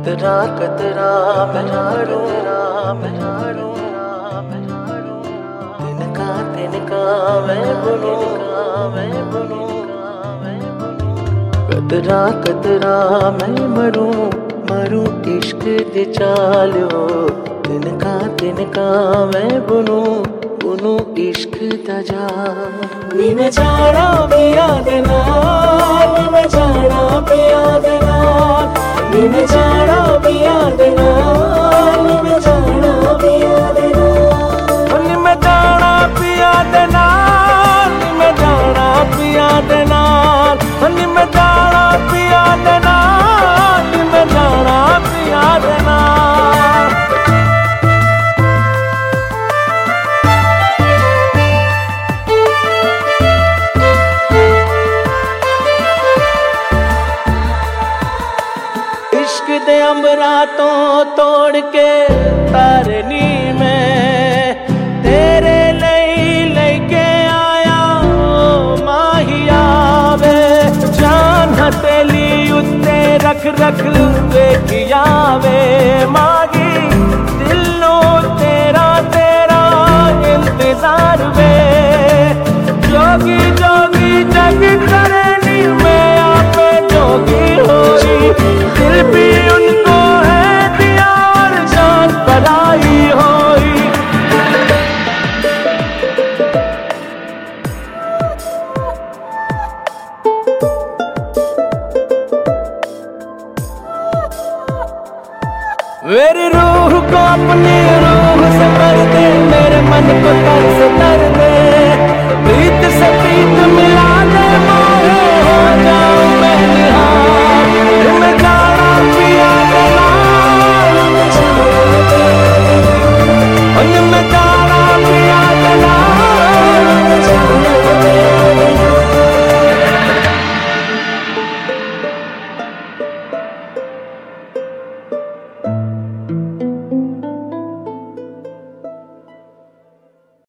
कतरा कतरा मैं झाड़ूं, तिनका मैं बुनूं, कतरा कतरा मैं मरूं इश्क दे चालो। तिनका मैं बुनूं इश्क दा जाल। नी मैं जाना पिया दे नाल, नी मैं जाना पिया दे नाल, नी मैं जाना पिया दे नाल, नी मैं जाना पिया दे नाल, नी मैं जाना पिया दे नाल, नी मैं जाना पिया दे नाल, नी मैं जाना पिया दे नाल, नी मैं जाना पिया दे नाल। इश्क दे अंबरा तो तोड़ के तारनी में तेरे लेके आया माहिया वे। जान हथेली उत्ते रख देखिया वे मागी दिलों तेरा इंतजार वे। जोगी जोगी जग करनी मैं आपे जोगी होई, दिल भी उनको है दिया और जान पराई होई। मेरी रूह को अपनी रूह से कर दे, मेरे मन को तर से तर दे, प्रीत से प्रीत में